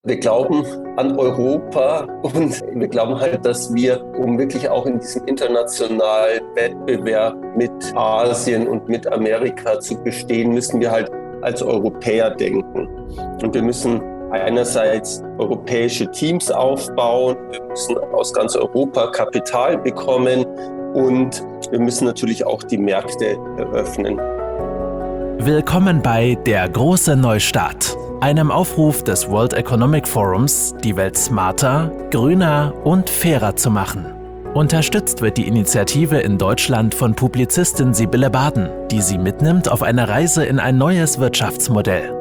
Wir glauben an Europa und wir glauben halt, dass wir, um wirklich auch in diesem internationalen Wettbewerb mit Asien und mit Amerika zu bestehen, müssen wir halt als Europäer denken. Und wir müssen einerseits europäische Teams aufbauen, wir müssen aus ganz Europa Kapital bekommen und wir müssen natürlich auch die Märkte eröffnen. Willkommen bei Der große Neustart, einem Aufruf des World Economic Forums, die Welt smarter, grüner und fairer zu machen. Unterstützt wird die Initiative in Deutschland von Publizistin Sibylle Baden, die Sie mitnimmt auf eine Reise in ein neues Wirtschaftsmodell.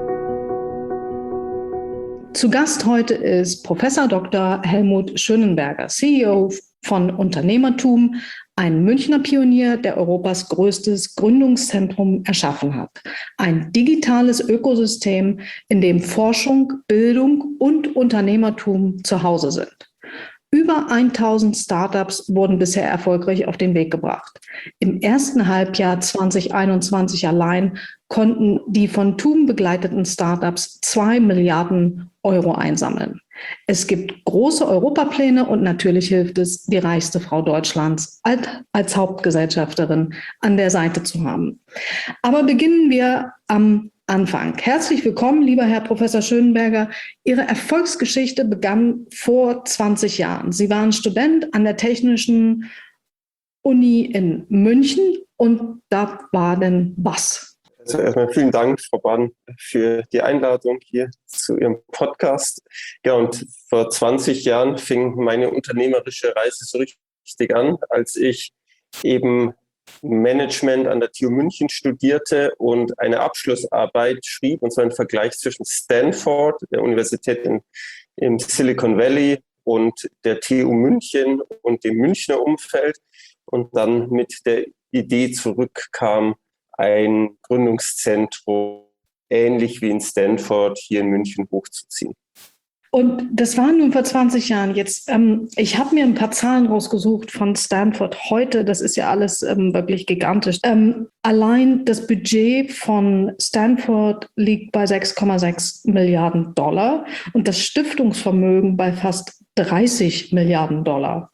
Zu Gast heute ist Professor Dr. Helmut Schönenberger, CEO von Unternehmertum, ein Münchner Pionier, der Europas größtes Gründungszentrum erschaffen hat. Ein digitales Ökosystem, in dem Forschung, Bildung und Unternehmertum zu Hause sind. Über 1000 Startups wurden bisher erfolgreich auf den Weg gebracht. Im ersten Halbjahr 2021 allein konnten die von TUM begleiteten Startups 2 Milliarden Euro einsammeln. Es gibt große Europapläne und natürlich hilft es, die reichste Frau Deutschlands als Hauptgesellschafterin an der Seite zu haben. Aber beginnen wir am Anfang. Herzlich willkommen, lieber Herr Professor Schönenberger. Ihre Erfolgsgeschichte begann vor 20 Jahren. Sie waren Student an der Technischen Uni in München und da war denn was? Also erstmal vielen Dank, Frau Baden, für die Einladung hier zu Ihrem Podcast. Ja, und vor 20 Jahren fing meine unternehmerische Reise so richtig an, als ich eben Management an der TU München studierte und eine Abschlussarbeit schrieb, und zwar einen Vergleich zwischen Stanford, der Universität im Silicon Valley, und der TU München und dem Münchner Umfeld, und dann mit der Idee zurückkam, ein Gründungszentrum ähnlich wie in Stanford hier in München hochzuziehen. Und das war nun vor 20 Jahren. Jetzt, ich habe mir ein paar Zahlen rausgesucht von Stanford heute. Das ist ja alles wirklich gigantisch. Allein das Budget von Stanford liegt bei 6,6 Milliarden Dollar und das Stiftungsvermögen bei fast 30 Milliarden Dollar.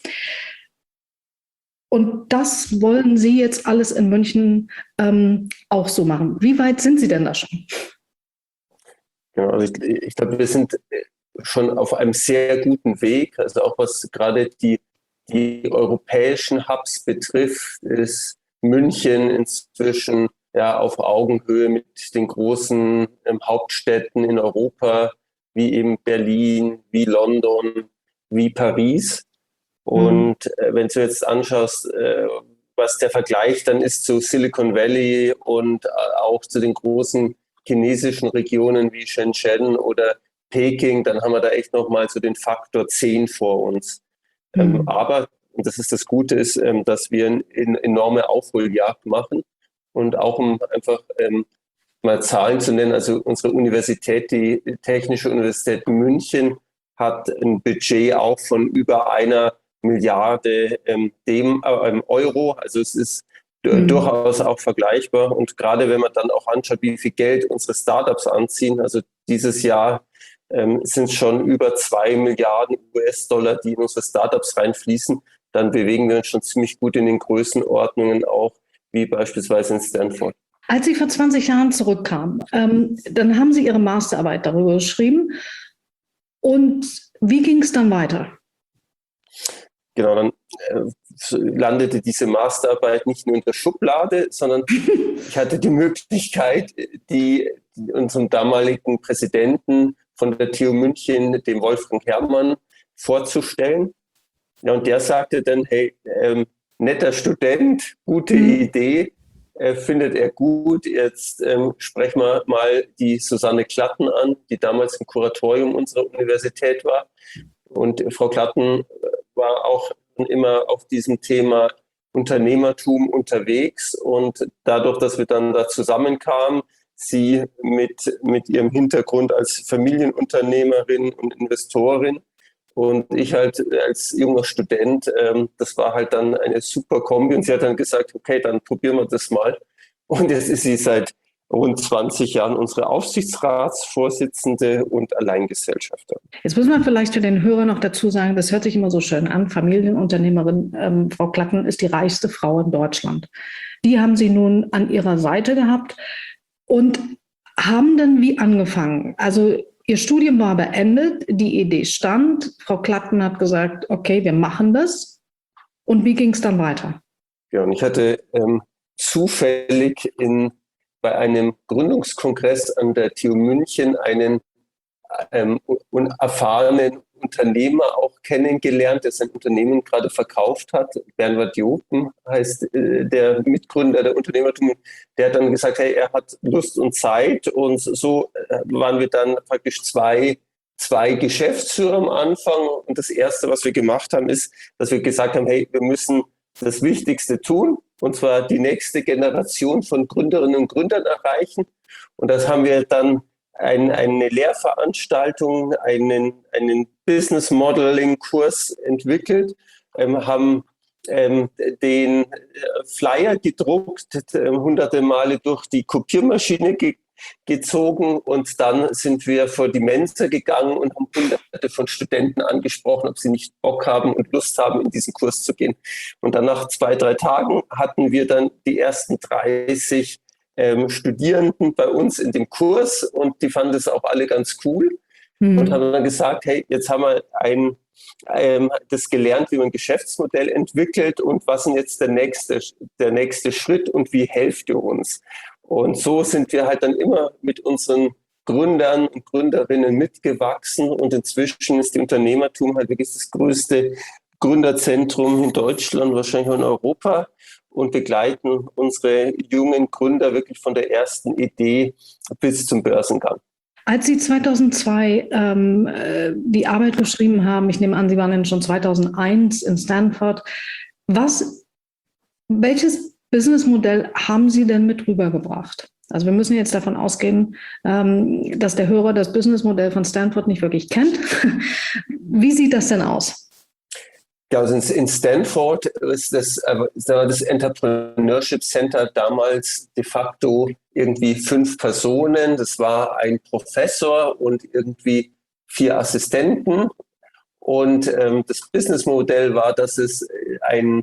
Und das wollen Sie jetzt alles in München auch so machen. Wie weit sind Sie denn da schon? Genau, also ich glaube, wir sind schon auf einem sehr guten Weg. Also auch was gerade die europäischen Hubs betrifft, ist München inzwischen ja auf Augenhöhe mit den großen Hauptstädten in Europa, wie eben Berlin, wie London, wie Paris. Und wenn du jetzt anschaust, was der Vergleich dann ist zu Silicon Valley und auch zu den großen chinesischen Regionen wie Shenzhen oder Peking, dann haben wir da echt nochmal so den Faktor 10 vor uns. Aber, und das ist das Gute, ist, dass wir eine enorme Aufholjagd machen. Und auch um einfach mal Zahlen zu nennen, also unsere Universität, die Technische Universität München, hat ein Budget auch von über 1 Milliarde Euro. Also es ist durchaus auch vergleichbar. Und gerade wenn man dann auch anschaut, wie viel Geld unsere Startups anziehen, also dieses Jahr sind es schon über 2 Milliarden US-Dollar, die in unsere Startups reinfließen, dann bewegen wir uns schon ziemlich gut in den Größenordnungen auch, wie beispielsweise in Stanford. Als Sie vor 20 Jahren zurückkamen, dann haben Sie Ihre Masterarbeit darüber geschrieben. Und wie ging es dann weiter? Genau, dann landete diese Masterarbeit nicht nur in der Schublade, sondern ich hatte die Möglichkeit, unserem damaligen Präsidenten von der TU München, dem Wolfgang Herrmann, vorzustellen. Ja, und der sagte dann, hey, netter Student, gute Idee, findet er gut. Jetzt sprechen wir mal die Susanne Klatten an, die damals im Kuratorium unserer Universität war. Und Frau Klatten war auch immer auf diesem Thema Unternehmertum unterwegs. Und dadurch, dass wir dann da zusammenkamen, sie mit ihrem Hintergrund als Familienunternehmerin und Investorin und ich halt als junger Student, das war halt dann eine super Kombi. Und sie hat dann gesagt, okay, dann probieren wir das mal. Und jetzt ist sie seit rund 20 Jahren unsere Aufsichtsratsvorsitzende und Alleingesellschafter. Jetzt muss man vielleicht für den Hörer noch dazu sagen, das hört sich immer so schön an, Familienunternehmerin, Frau Klatten ist die reichste Frau in Deutschland. Die haben Sie nun an Ihrer Seite gehabt und haben dann wie angefangen? Also Ihr Studium war beendet, die Idee stand, Frau Klatten hat gesagt, okay, wir machen das. Und wie ging es dann weiter? Ja, und ich hatte zufällig bei einem Gründungskongress an der TU München einen erfahrenen Unternehmer auch kennengelernt, der sein Unternehmen gerade verkauft hat. Bernhard Jopen heißt der Mitgründer der Unternehmertum. Der hat dann gesagt, hey, er hat Lust und Zeit. Und so waren wir dann praktisch zwei Geschäftsführer am Anfang. Und das Erste, was wir gemacht haben, ist, dass wir gesagt haben, hey, wir müssen das Wichtigste tun, und zwar die nächste Generation von Gründerinnen und Gründern erreichen. Und das haben wir dann eine Lehrveranstaltung, einen Business Modeling Kurs entwickelt, haben den Flyer gedruckt, hunderte Male durch die Kopiermaschine gezogen, und dann sind wir vor die Mensa gegangen und haben hunderte von Studenten angesprochen, ob sie nicht Bock haben und Lust haben, in diesen Kurs zu gehen. Und dann nach 2-3 Tagen hatten wir dann die ersten 30 Studierenden bei uns in dem Kurs, und die fanden das auch alle ganz cool und haben dann gesagt, hey, jetzt haben wir das gelernt, wie man ein Geschäftsmodell entwickelt, und was ist jetzt der nächste Schritt und wie helft ihr uns? Und so sind wir halt dann immer mit unseren Gründern und Gründerinnen mitgewachsen, und inzwischen ist die Unternehmertum halt wirklich das größte Gründerzentrum in Deutschland, wahrscheinlich auch in Europa, und begleiten unsere jungen Gründer wirklich von der ersten Idee bis zum Börsengang. Als Sie 2002 die Arbeit geschrieben haben, ich nehme an, Sie waren dann schon 2001 in Stanford, welches Businessmodell haben Sie denn mit rübergebracht? Also wir müssen jetzt davon ausgehen, dass der Hörer das Businessmodell von Stanford nicht wirklich kennt. Wie sieht das denn aus? Ja, also in Stanford ist das Entrepreneurship Center damals de facto irgendwie 5 Personen. Das war ein Professor und irgendwie 4 Assistenten. Und das Businessmodell war, dass es einen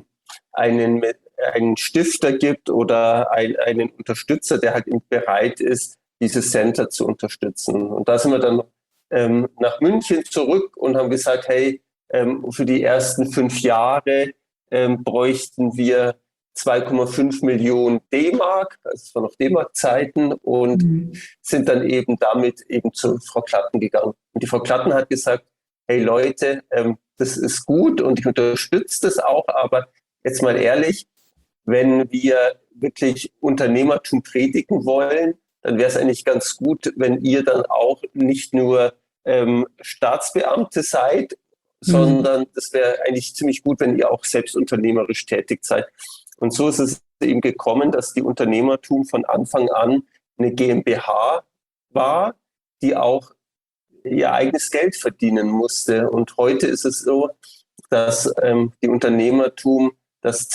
Stifter gibt oder einen Unterstützer, der halt bereit ist, dieses Center zu unterstützen. Und da sind wir dann nach München zurück und haben gesagt, hey, für die ersten 5 Jahre bräuchten wir 2,5 Millionen D-Mark, also es waren noch D-Mark-Zeiten, und sind dann eben damit zu Frau Klatten gegangen. Und die Frau Klatten hat gesagt, hey Leute, das ist gut und ich unterstütze das auch, aber jetzt mal ehrlich, wenn wir wirklich Unternehmertum predigen wollen, dann wäre es eigentlich ganz gut, wenn ihr dann auch nicht nur Staatsbeamte seid, sondern das wäre eigentlich ziemlich gut, wenn ihr auch selbst unternehmerisch tätig seid. Und so ist es eben gekommen, dass die Unternehmertum von Anfang an eine GmbH war, die auch ihr eigenes Geld verdienen musste. Und heute ist es so, dass die Unternehmertum, dass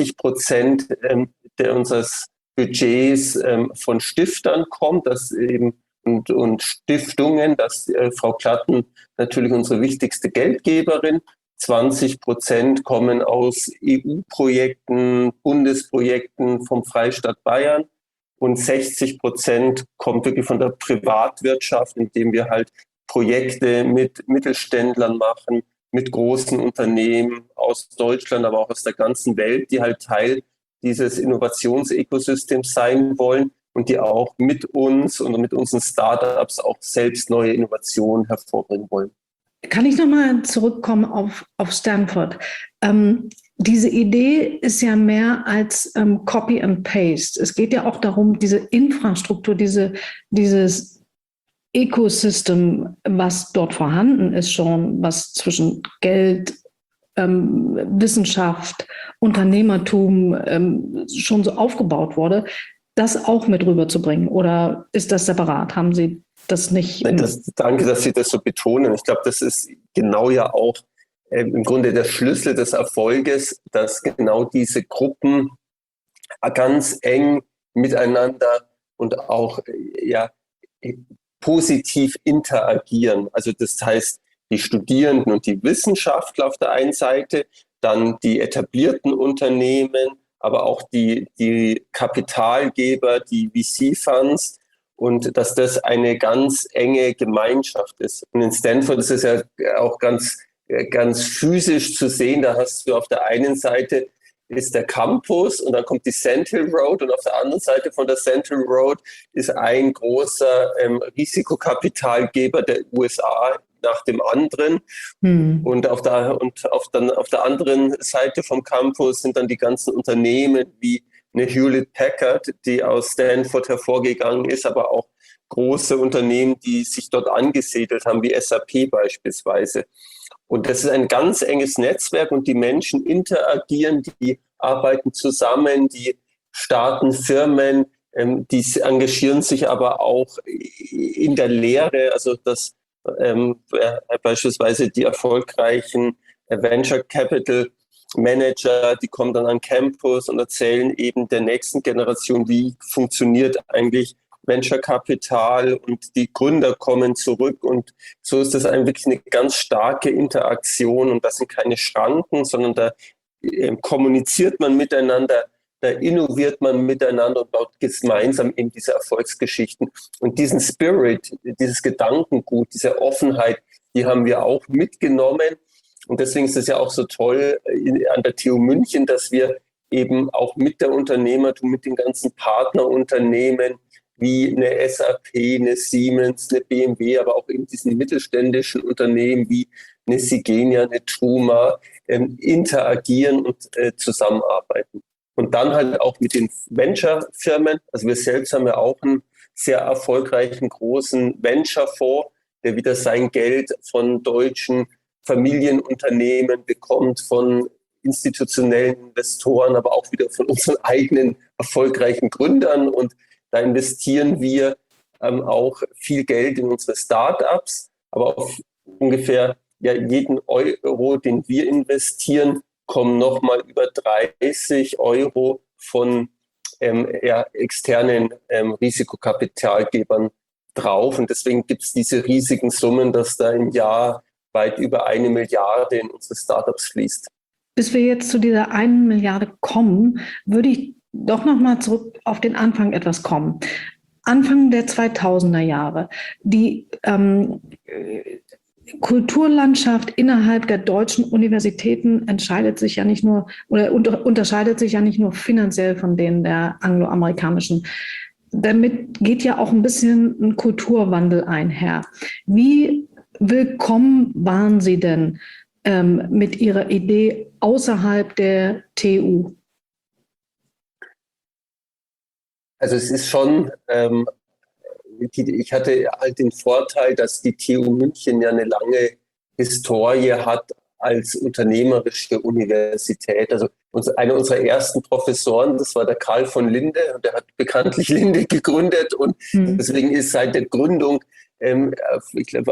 20% unseres Budgets von Stiftern kommt, dass eben und Stiftungen, dass Frau Klatten natürlich unsere wichtigste Geldgeberin. 20% kommen aus EU-Projekten, Bundesprojekten vom Freistaat Bayern, und 60% kommt wirklich von der Privatwirtschaft, indem wir halt Projekte mit Mittelständlern machen, mit großen Unternehmen aus Deutschland, aber auch aus der ganzen Welt, die halt Teil dieses Innovationsökosystems sein wollen und die auch mit uns und mit unseren Startups auch selbst neue Innovationen hervorbringen wollen. Kann ich nochmal zurückkommen auf Stanford? Diese Idee ist ja mehr als Copy and Paste. Es geht ja auch darum, diese Infrastruktur, dieses Ecosystem, was dort vorhanden ist schon, was zwischen Geld, Wissenschaft, Unternehmertum schon so aufgebaut wurde, das auch mit rüberzubringen? Oder ist das separat? Haben Sie das nicht? Danke, dass Sie das so betonen. Ich glaube, das ist genau ja auch im Grunde der Schlüssel des Erfolges, dass genau diese Gruppen ganz eng miteinander und auch positiv interagieren. Also das heißt, die Studierenden und die Wissenschaftler auf der einen Seite, dann die etablierten Unternehmen, aber auch die Kapitalgeber, die VC-Funds, und dass das eine ganz enge Gemeinschaft ist. Und in Stanford ist es ja auch ganz physisch zu sehen. Da hast du auf der einen Seite ist der Campus und dann kommt die Central Road und auf der anderen Seite von der Central Road ist ein großer Risikokapitalgeber der USA nach dem anderen. Und auf der anderen Seite vom Campus sind dann die ganzen Unternehmen wie eine Hewlett Packard, die aus Stanford hervorgegangen ist, aber auch große Unternehmen, die sich dort angesiedelt haben, wie SAP beispielsweise. Und das ist ein ganz enges Netzwerk und die Menschen interagieren, die arbeiten zusammen, die starten Firmen, die engagieren sich aber auch in der Lehre, also dass beispielsweise die erfolgreichen Venture Capital Manager, die kommen dann an Campus und erzählen eben der nächsten Generation, wie funktioniert eigentlich Venture Capital, und die Gründer kommen zurück, und so ist das wirklich eine ganz starke Interaktion, und das sind keine Schranken, sondern da kommuniziert man miteinander, da innoviert man miteinander und baut gemeinsam eben diese Erfolgsgeschichten. Und diesen Spirit, dieses Gedankengut, diese Offenheit, die haben wir auch mitgenommen. Und deswegen ist es ja auch so toll an der TU München, dass wir eben auch mit der Unternehmertum, mit den ganzen Partnerunternehmen wie eine SAP, eine Siemens, eine BMW, aber auch eben diesen mittelständischen Unternehmen wie eine Sigenia, eine Truma interagieren und zusammenarbeiten. Und dann halt auch mit den Venture-Firmen. Also wir selbst haben ja auch einen sehr erfolgreichen großen Venture-Fonds, der wieder sein Geld von deutschen Familienunternehmen bekommt, von institutionellen Investoren, aber auch wieder von unseren eigenen erfolgreichen Gründern. Und da investieren wir auch viel Geld in unsere Startups, aber auf ungefähr jeden Euro, den wir investieren, kommen nochmal über 30 Euro von externen Risikokapitalgebern drauf. Und deswegen gibt es diese riesigen Summen, dass da im Jahr weit über 1 Milliarde in unsere Startups fließt. Bis wir jetzt zu dieser 1 Milliarde kommen, würde ich doch nochmal zurück auf den Anfang etwas kommen. Anfang der 2000er Jahre. Die Kulturlandschaft innerhalb der deutschen Universitäten unterscheidet sich ja nicht nur finanziell von denen der angloamerikanischen. Damit geht ja auch ein bisschen ein Kulturwandel einher. Wie willkommen waren Sie denn mit Ihrer Idee außerhalb der TU? Also es ist schon, ich hatte halt den Vorteil, dass die TU München ja eine lange Historie hat als unternehmerische Universität. Also einer unserer ersten Professoren, das war der Karl von Linde, und der hat bekanntlich Linde gegründet, und deswegen ist seit der Gründung, ich glaube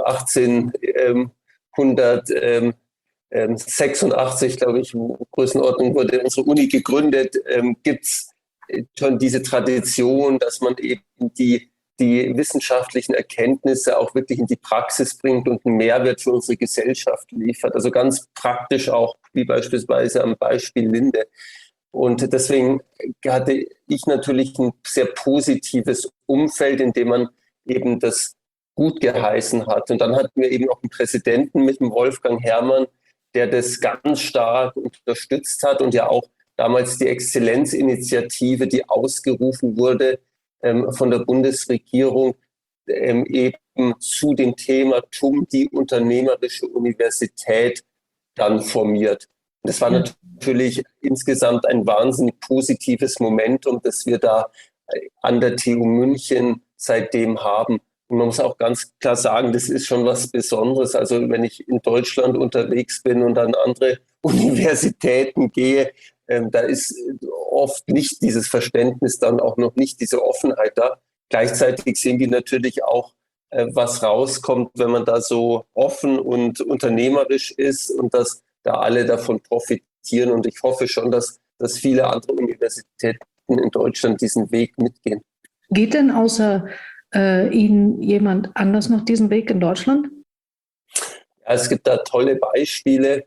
1886, glaube ich, Größenordnung, wurde unsere Uni gegründet, gibt es schon diese Tradition, dass man eben die wissenschaftlichen Erkenntnisse auch wirklich in die Praxis bringt und einen Mehrwert für unsere Gesellschaft liefert. Also ganz praktisch auch, wie beispielsweise am Beispiel Linde. Und deswegen hatte ich natürlich ein sehr positives Umfeld, in dem man eben das gut geheißen hat. Und dann hatten wir eben auch einen Präsidenten mit dem Wolfgang Herrmann, der das ganz stark unterstützt hat, und ja auch damals die Exzellenzinitiative, die ausgerufen wurde von der Bundesregierung, eben zu dem Thema TUM, die unternehmerische Universität, dann formiert. Und das war natürlich insgesamt ein wahnsinnig positives Momentum, das wir da an der TU München seitdem haben. Und man muss auch ganz klar sagen, das ist schon was Besonderes. Also wenn ich in Deutschland unterwegs bin und an andere Universitäten gehe, da ist oft nicht dieses Verständnis, dann auch noch nicht diese Offenheit da. Gleichzeitig sehen die natürlich auch, was rauskommt, wenn man da so offen und unternehmerisch ist, und dass da alle davon profitieren. Und ich hoffe schon, dass viele andere Universitäten in Deutschland diesen Weg mitgehen. Geht denn außer Ihnen jemand anders noch diesen Weg in Deutschland? Ja, es gibt da tolle Beispiele,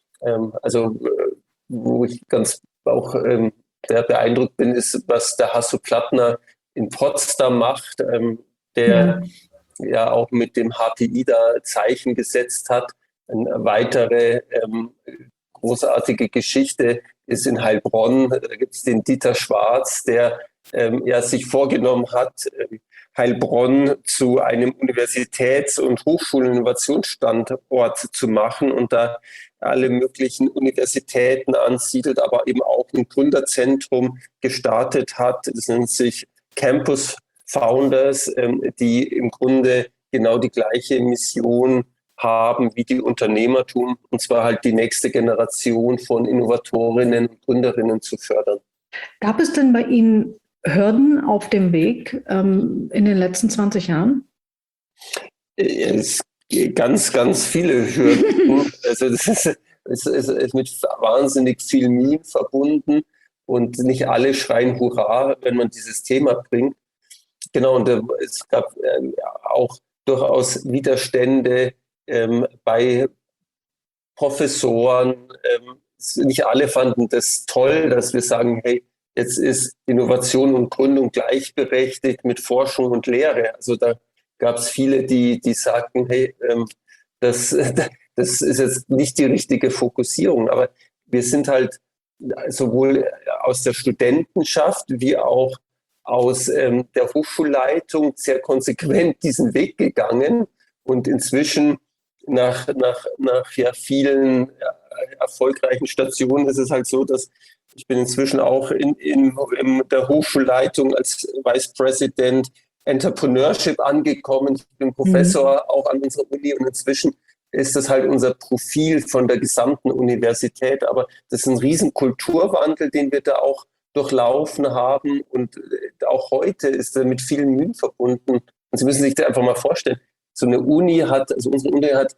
wo ich ganz auch sehr beeindruckt bin, ist, was der Hasso Plattner in Potsdam macht, der ja auch mit dem HPI da Zeichen gesetzt hat. Eine weitere großartige Geschichte ist in Heilbronn. Da gibt es den Dieter Schwarz, der sich vorgenommen hat, Heilbronn zu einem Universitäts- und Hochschulinnovationsstandort zu machen und da alle möglichen Universitäten ansiedelt, aber eben auch ein Gründerzentrum gestartet hat. Das nennt sich Campus Founders, die im Grunde genau die gleiche Mission haben wie die Unternehmertum, und zwar halt die nächste Generation von Innovatorinnen und Gründerinnen zu fördern. Gab es denn bei Ihnen Hürden auf dem Weg in den letzten 20 Jahren? Es ganz, ganz viele Hürden. Also es ist mit wahnsinnig viel Mühen verbunden und nicht alle schreien Hurra, wenn man dieses Thema bringt. Genau, und es gab auch durchaus Widerstände bei Professoren. Nicht alle fanden das toll, dass wir sagen, hey, jetzt ist Innovation und Gründung gleichberechtigt mit Forschung und Lehre. Also da gab es viele, die sagten, hey, das ist jetzt nicht die richtige Fokussierung. Aber wir sind halt sowohl aus der Studentenschaft wie auch aus der Hochschulleitung sehr konsequent diesen Weg gegangen. Und inzwischen nach ja, vielen erfolgreichen Stationen ist es halt so, dass ich bin inzwischen auch in der Hochschulleitung als Vice President Entrepreneurship angekommen. Ich bin Professor auch an unserer Uni und inzwischen ist das halt unser Profil von der gesamten Universität. Aber das ist ein riesen Kulturwandel, den wir da auch durchlaufen haben. Und auch heute ist er mit vielen Mühen verbunden. Und Sie müssen sich das einfach mal vorstellen. So eine Uni unsere Uni hat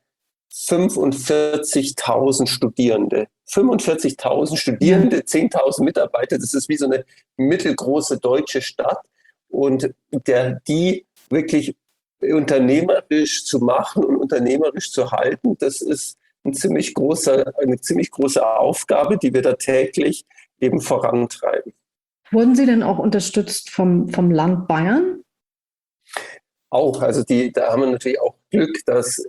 45.000 Studierende. 45.000 Studierende, 10.000 Mitarbeiter. Das ist wie so eine mittelgroße deutsche Stadt. Und die wirklich unternehmerisch zu machen und unternehmerisch zu halten, das ist eine ziemlich große Aufgabe, die wir da täglich eben vorantreiben. Wurden Sie denn auch unterstützt vom Land Bayern? Auch, also da haben wir natürlich auch Glück, dass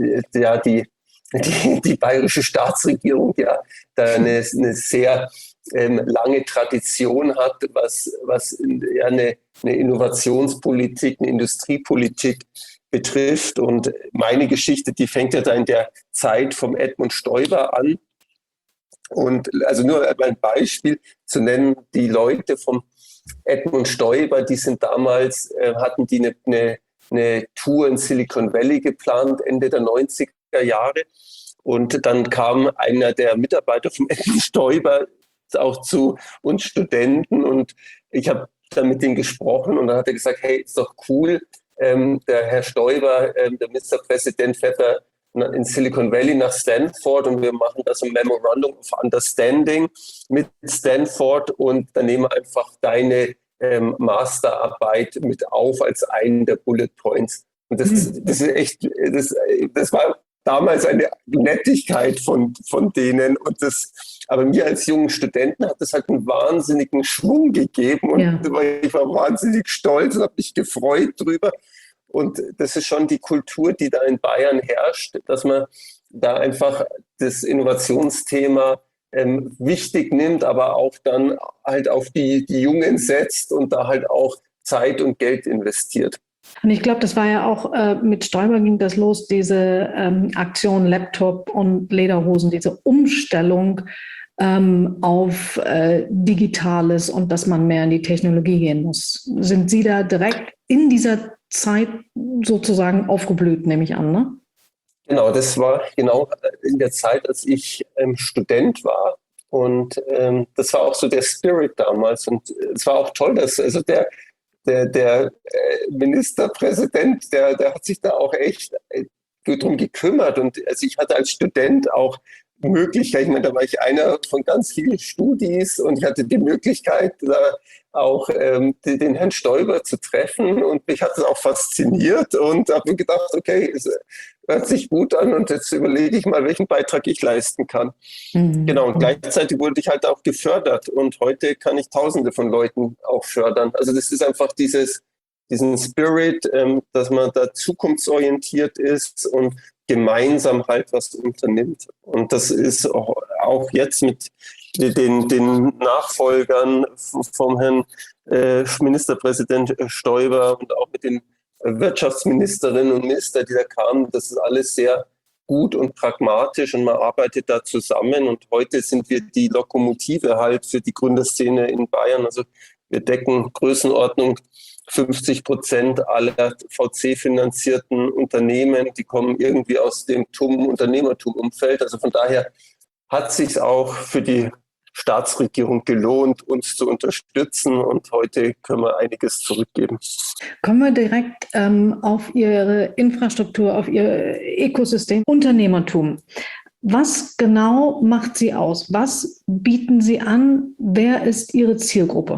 die bayerische Staatsregierung ja da eine sehr lange Tradition hat, was eine Innovationspolitik, eine Industriepolitik betrifft. Und meine Geschichte, die fängt ja da in der Zeit vom Edmund Stoiber an. Und also nur ein Beispiel zu nennen, die Leute vom Edmund Stoiber, die sind damals, hatten die eine Tour in Silicon Valley geplant, Ende der 90er Jahre. Und dann kam einer der Mitarbeiter vom Edmund Stoiber auch zu uns Studenten und ich habe dann mit ihm gesprochen und dann hat er gesagt, hey, ist doch cool, der Herr Stoiber, der Ministerpräsident, fährt da in Silicon Valley nach Stanford und wir machen da so ein Memorandum of Understanding mit Stanford und dann nehmen wir einfach deine Masterarbeit mit auf als einen der Bullet Points. Und das ist echt, das war damals eine Nettigkeit von denen und aber mir als jungen Studenten hat das halt einen wahnsinnigen Schwung gegeben und ich war wahnsinnig stolz und habe mich gefreut drüber. Und das ist schon die Kultur, die da in Bayern herrscht, dass man da einfach das Innovationsthema wichtig nimmt, aber auch dann halt auf die Jungen setzt und da halt auch Zeit und Geld investiert. Und ich glaube, das war ja auch, mit Stoiber ging das los, diese Aktion Laptop und Lederhosen, diese Umstellung auf Digitales und dass man mehr in die Technologie gehen muss. Sind Sie da direkt in dieser Zeit sozusagen aufgeblüht, nehme ich an, ne? Genau, das war genau in der Zeit, als ich Student war. Und das war auch so der Spirit damals. Und es war auch toll, dass also der Ministerpräsident, der hat sich da auch echt gut drum gekümmert. Und also ich hatte als Student auch Möglichkeit, ich meine, da war ich einer von ganz vielen Studis und ich hatte die Möglichkeit, da auch den Herrn Stoiber zu treffen und mich hat es auch fasziniert und habe mir gedacht, okay, es hört sich gut an und jetzt überlege ich mal, welchen Beitrag ich leisten kann. Genau, und gleichzeitig wurde ich halt auch gefördert und heute kann ich Tausende von Leuten auch fördern. Also das ist einfach diesen Spirit, dass man da zukunftsorientiert ist und gemeinsam halt was unternimmt. Und das ist auch jetzt mit den Nachfolgern vom Herrn Ministerpräsident Stoiber und auch mit den Wirtschaftsministerinnen und Ministern, die da kamen, das ist alles sehr gut und pragmatisch und man arbeitet da zusammen. Und heute sind wir die Lokomotive halt für die Gründerszene in Bayern. Also wir decken Größenordnung 50% aller VC-finanzierten Unternehmen, die kommen irgendwie aus dem Unternehmertum-Umfeld. Also von daher hat es sich auch für die Staatsregierung gelohnt, uns zu unterstützen und heute können wir einiges zurückgeben. Kommen wir direkt auf Ihre Infrastruktur, auf Ihr Ökosystem Unternehmertum. Was genau macht Sie aus? Was bieten Sie an? Wer ist Ihre Zielgruppe?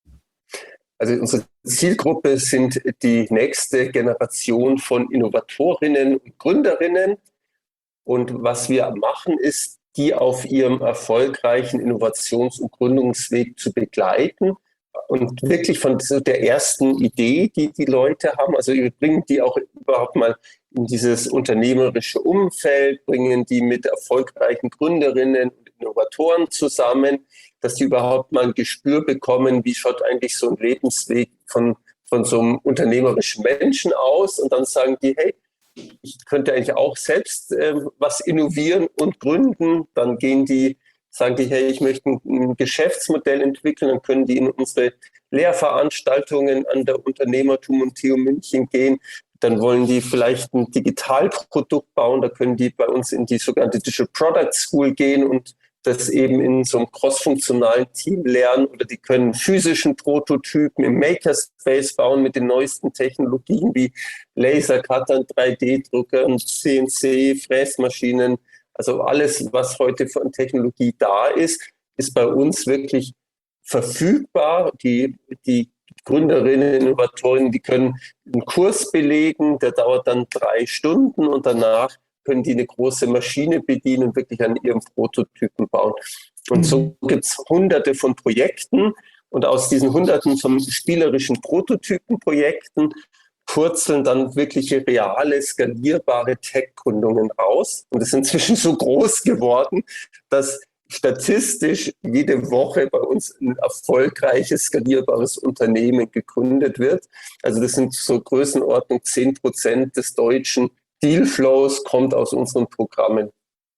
Also unsere Zielgruppe sind die nächste Generation von Innovatorinnen und Gründerinnen. Und was wir machen, ist, die auf ihrem erfolgreichen Innovations- und Gründungsweg zu begleiten und wirklich von der ersten Idee, die die Leute haben, also wir bringen die auch überhaupt mal in dieses unternehmerische Umfeld, bringen die mit erfolgreichen Gründerinnen und Innovatoren zusammen, dass die überhaupt mal ein Gespür bekommen, wie schaut eigentlich so ein Lebensweg von so einem unternehmerischen Menschen aus und dann sagen die, hey, ich könnte eigentlich auch selbst was innovieren und gründen. Dann sagen die, hey, ich möchte ein Geschäftsmodell entwickeln. Dann können die in unsere Lehrveranstaltungen an der Unternehmertum und TU München gehen. Dann wollen die vielleicht ein Digitalprodukt bauen. Da können die bei uns in die sogenannte Digital Product School gehen und das eben in so einem crossfunktionalen Team lernen. Oder die können physischen Prototypen im Makerspace bauen mit den neuesten Technologien wie Lasercuttern, 3D-Druckern, CNC, Fräsmaschinen. Also alles, was heute von Technologie da ist, ist bei uns wirklich verfügbar. Die Gründerinnen, Innovatorinnen, die können einen Kurs belegen, der dauert dann 3 Stunden und danach können die eine große Maschine bedienen und wirklich an ihrem Prototypen bauen. Und so gibt es hunderte von Projekten und aus diesen hunderten von spielerischen Prototypenprojekten purzeln dann wirkliche reale, skalierbare Tech-Gründungen raus. Und es ist inzwischen so groß geworden, dass statistisch jede Woche bei uns ein erfolgreiches, skalierbares Unternehmen gegründet wird. Also das sind so Größenordnung 10% des deutschen Dealflows kommt aus unseren Programmen.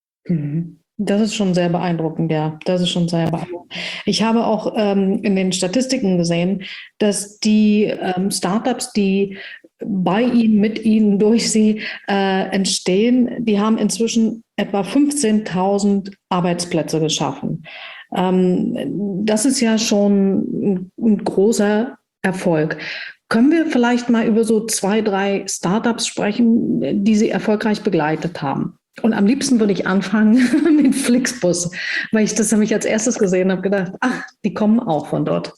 Das ist schon sehr beeindruckend, ja. Das ist schon sehr beeindruckend. Ich habe auch in den Statistiken gesehen, dass die Startups, die bei Ihnen, mit Ihnen, durch Sie entstehen, die haben inzwischen etwa 15.000 Arbeitsplätze geschaffen. Das ist ja schon ein großer Erfolg. Können wir vielleicht mal über so 2, 3 Startups sprechen, die Sie erfolgreich begleitet haben? Und am liebsten würde ich anfangen mit Flixbus, weil ich das nämlich als erstes gesehen habe, gedacht, ach, die kommen auch von dort.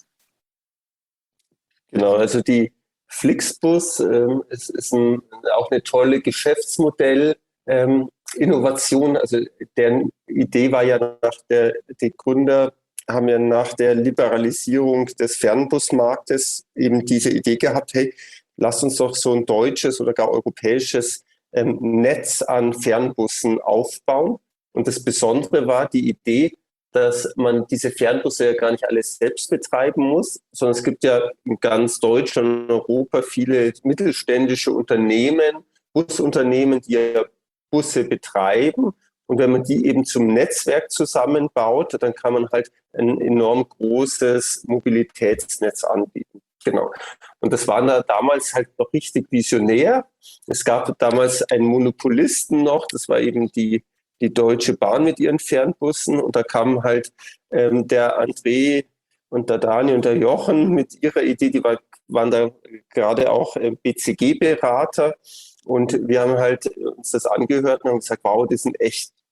Genau, also die Flixbus ist auch eine tolle Geschäftsmodell. Innovation, also deren Idee war ja die Gründer haben ja nach der Liberalisierung des Fernbusmarktes eben diese Idee gehabt, hey, lass uns doch so ein deutsches oder gar europäisches Netz an Fernbussen aufbauen. Und das Besondere war die Idee, dass man diese Fernbusse ja gar nicht alles selbst betreiben muss, sondern es gibt ja in ganz Deutschland und Europa viele mittelständische Unternehmen, Busunternehmen, die ja Busse betreiben. Und wenn man die eben zum Netzwerk zusammenbaut, dann kann man halt ein enorm großes Mobilitätsnetz anbieten. Genau. Und das war da damals halt noch richtig visionär. Es gab damals einen Monopolisten noch, das war eben die Deutsche Bahn mit ihren Fernbussen. Und da kamen halt der André und der Dani und der Jochen mit ihrer Idee, die waren da gerade auch BCG-Berater. Und wir haben halt uns das angehört und haben gesagt, wow, die sind echt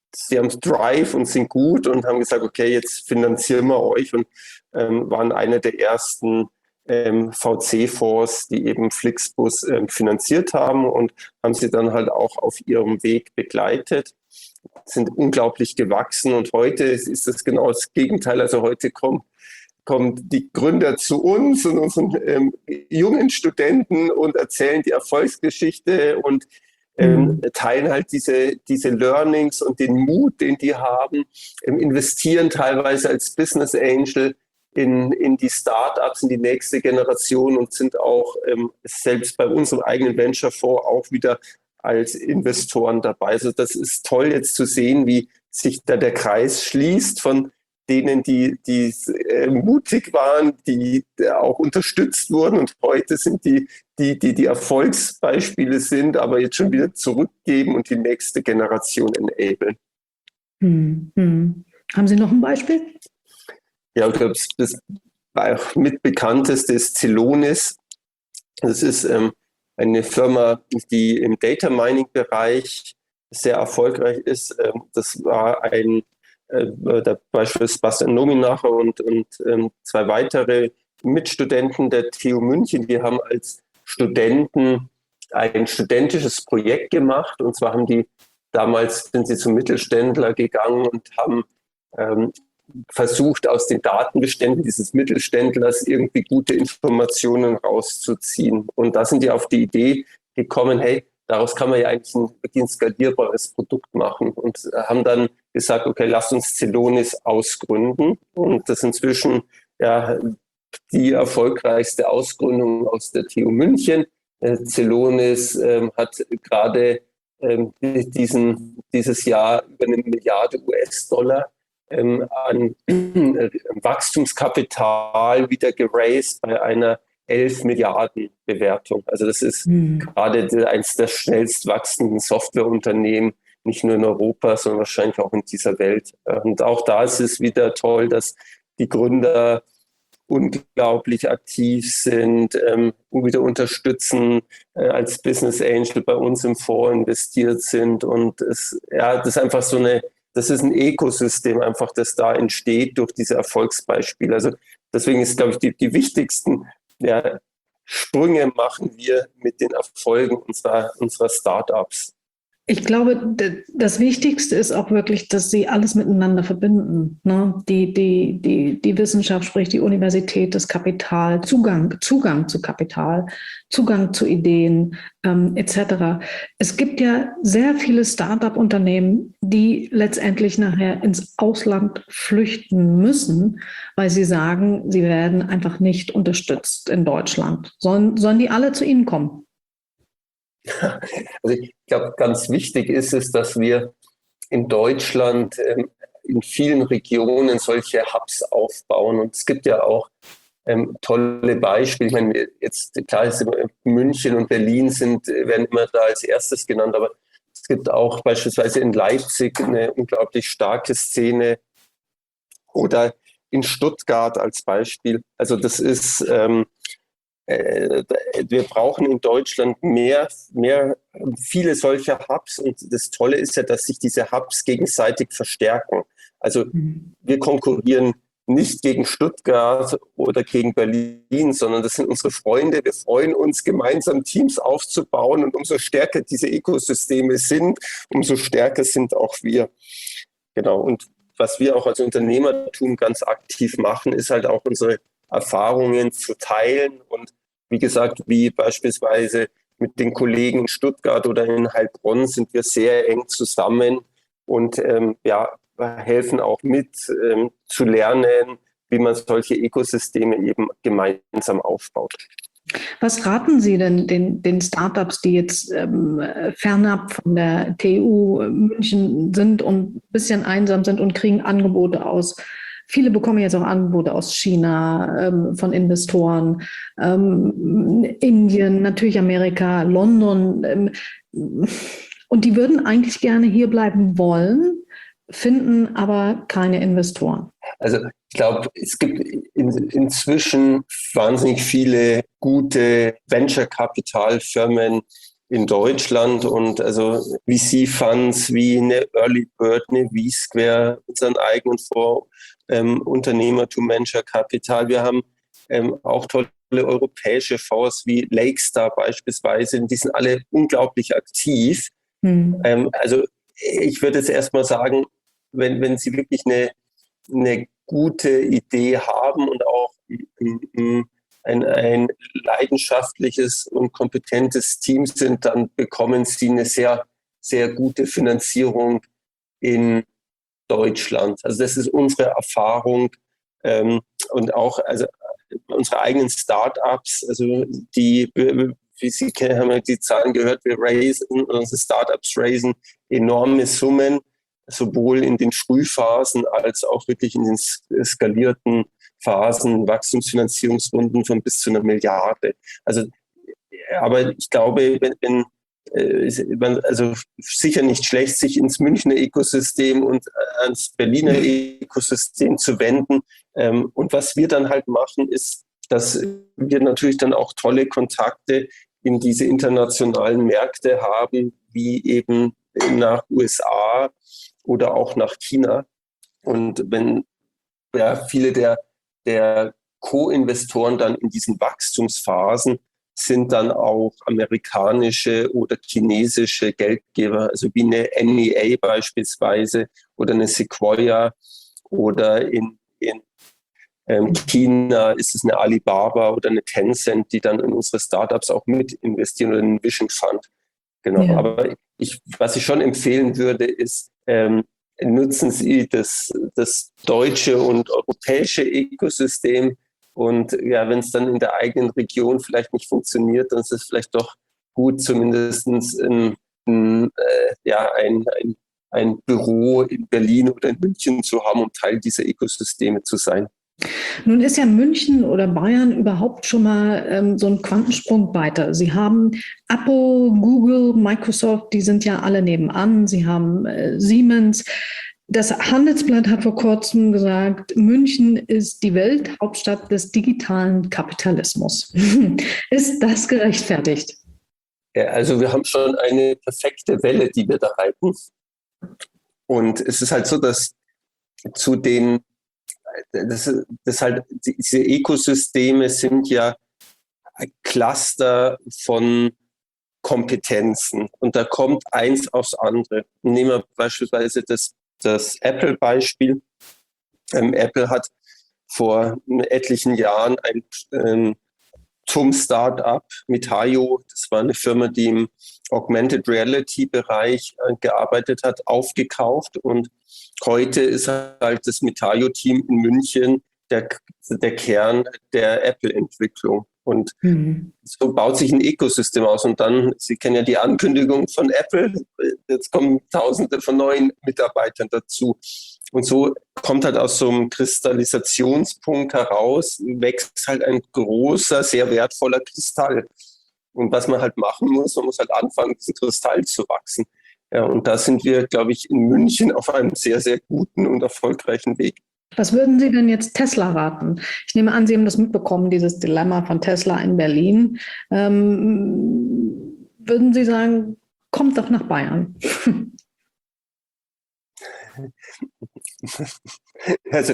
sie haben Drive und sind gut und haben gesagt, okay, jetzt finanzieren wir euch und waren einer der ersten VC-Fonds, die eben Flixbus finanziert haben und haben sie dann halt auch auf ihrem Weg begleitet, sind unglaublich gewachsen und heute ist das genau das Gegenteil. Also heute kommen die Gründer zu uns und unseren jungen Studenten und erzählen die Erfolgsgeschichte und teilen halt diese Learnings und den Mut, den die haben, investieren teilweise als Business Angel in die Startups, in die nächste Generation und sind auch selbst bei unserem eigenen Venture-Fonds auch wieder als Investoren dabei. Also das ist toll jetzt zu sehen, wie sich da der Kreis schließt von denen, die mutig waren, die auch unterstützt wurden und heute sind die Erfolgsbeispiele sind, aber jetzt schon wieder zurückgeben und die nächste Generation enablen. Haben Sie noch ein Beispiel? Ja, ich glaube, das mit bekannteste ist Celonis. Das ist eine Firma, die im Data Mining Bereich sehr erfolgreich ist. Das war der beispielsweise Bastian Nominacher und zwei weitere Mitstudenten der TU München, die haben als Studenten ein studentisches Projekt gemacht. Und zwar sind sie zum Mittelständler gegangen und haben versucht, aus den Datenbeständen dieses Mittelständlers irgendwie gute Informationen rauszuziehen. Und da sind die auf die Idee gekommen, hey, daraus kann man ja eigentlich ein skalierbares Produkt machen und haben dann gesagt, okay, lasst uns Celonis ausgründen. Und das ist inzwischen ja die erfolgreichste Ausgründung aus der TU München. Celonis hat gerade dieses Jahr über 1 Milliarde US-Dollar an Wachstumskapital wieder geraced bei einer 11 Milliarden Bewertung. Also das ist gerade eines der schnellst wachsenden Softwareunternehmen, nicht nur in Europa, sondern wahrscheinlich auch in dieser Welt. Und auch da ist es wieder toll, dass die Gründer unglaublich aktiv sind, wieder unterstützen, als Business Angel bei uns im Fonds investiert sind. Und das ist einfach das ist ein Ökosystem einfach, das da entsteht durch diese Erfolgsbeispiele. Also deswegen ist, glaube ich, die wichtigsten Sprünge machen wir mit den Erfolgen unserer Startups. Ich glaube, das Wichtigste ist auch wirklich, dass sie alles miteinander verbinden. Ne? Die Wissenschaft, sprich die Universität, das Kapital, Zugang zu Kapital, Zugang zu Ideen etc. Es gibt ja sehr viele Start-up-Unternehmen, die letztendlich nachher ins Ausland flüchten müssen, weil sie sagen, sie werden einfach nicht unterstützt in Deutschland. Sollen die alle zu Ihnen kommen? Also ich glaube, ganz wichtig ist es, dass wir in Deutschland in vielen Regionen solche Hubs aufbauen. Und es gibt ja auch tolle Beispiele. Ich meine, jetzt klar, München und Berlin werden immer da als erstes genannt, aber es gibt auch beispielsweise in Leipzig eine unglaublich starke Szene oder in Stuttgart als Beispiel. Also das ist wir brauchen in Deutschland viele solcher Hubs und das Tolle ist ja, dass sich diese Hubs gegenseitig verstärken. Also wir konkurrieren nicht gegen Stuttgart oder gegen Berlin, sondern das sind unsere Freunde. Wir freuen uns, gemeinsam Teams aufzubauen und umso stärker diese Ökosysteme sind, umso stärker sind auch wir. Genau. Und was wir auch als Unternehmertum ganz aktiv machen, ist halt auch unsere Erfahrungen zu teilen und wie gesagt, wie beispielsweise mit den Kollegen in Stuttgart oder in Heilbronn sind wir sehr eng zusammen und helfen auch mit zu lernen, wie man solche Ökosysteme eben gemeinsam aufbaut. Was raten Sie denn den Startups, die jetzt fernab von der TU München sind und ein bisschen einsam sind und kriegen Angebote aus? Viele bekommen jetzt auch Angebote aus China, von Investoren, Indien, natürlich Amerika, London. Und die würden eigentlich gerne hier bleiben wollen, finden aber keine Investoren. Also ich glaube, es gibt inzwischen wahnsinnig viele gute Venture-Capital-Firmen, in Deutschland und also VC-Funds wie eine Early Bird, eine V-Square, unseren eigenen Fonds, Unternehmertum, Venture Capital. Wir haben auch tolle europäische Fonds wie Lakestar beispielsweise, die sind alle unglaublich aktiv. Also ich würde jetzt erstmal sagen, wenn Sie wirklich eine gute Idee haben und auch ein leidenschaftliches und kompetentes Team sind, dann bekommen Sie eine sehr, sehr gute Finanzierung in Deutschland. Also das ist unsere Erfahrung und auch also unsere eigenen Start-ups, also die, wie Sie kennen, haben wir die Zahlen gehört, unsere Start-ups raisen enorme Summen, sowohl in den Frühphasen als auch wirklich in den skalierten Phasen, Wachstumsfinanzierungsrunden von bis zu 1 Milliarde. Also, aber ich glaube, also sicher nicht schlecht, sich ins Münchner Ökosystem und ans Berliner Ökosystem zu wenden. Und was wir dann halt machen, ist, dass wir natürlich dann auch tolle Kontakte in diese internationalen Märkte haben, wie eben nach USA oder auch nach China. Und wenn viele der Co-Investoren dann in diesen Wachstumsphasen sind dann auch amerikanische oder chinesische Geldgeber, also wie eine NEA beispielsweise oder eine Sequoia oder in China ist es eine Alibaba oder eine Tencent, die dann in unsere Startups auch mit investieren oder einen Vision Fund. Genau. Ja. Aber was ich schon empfehlen würde, ist, nutzen Sie das deutsche und europäische Ökosystem. Und ja, wenn es dann in der eigenen Region vielleicht nicht funktioniert, dann ist es vielleicht doch gut, zumindest ein Büro in Berlin oder in München zu haben, um Teil dieser Ökosysteme zu sein. Nun ist ja München oder Bayern überhaupt schon mal so ein Quantensprung weiter. Sie haben Apple, Google, Microsoft, die sind ja alle nebenan. Sie haben Siemens. Das Handelsblatt hat vor kurzem gesagt, München ist die Welthauptstadt des digitalen Kapitalismus. Ist das gerechtfertigt? Ja, also wir haben schon eine perfekte Welle, die wir da reiten. Und es ist halt so, dass diese Ökosysteme sind ja Cluster von Kompetenzen. Und da kommt eins aufs andere. Nehmen wir beispielsweise das Apple-Beispiel. Apple hat vor etlichen Jahren ein TUM-Startup Metaio, das war eine Firma, die im Augmented Reality-Bereich gearbeitet hat, aufgekauft. Und heute ist halt das Metaio-Team in München der Kern der Apple-Entwicklung. Und so baut sich ein Ökosystem aus. Und dann, Sie kennen ja die Ankündigung von Apple, jetzt kommen Tausende von neuen Mitarbeitern dazu. Und so kommt halt aus so einem Kristallisationspunkt heraus, wächst halt ein großer, sehr wertvoller Kristall. Und was man halt machen muss, man muss halt anfangen, diesen Kristall zu wachsen. Ja, und da sind wir, glaube ich, in München auf einem sehr, sehr guten und erfolgreichen Weg. Was würden Sie denn jetzt Tesla raten? Ich nehme an, Sie haben das mitbekommen, dieses Dilemma von Tesla in Berlin. Würden Sie sagen, kommt doch nach Bayern? Also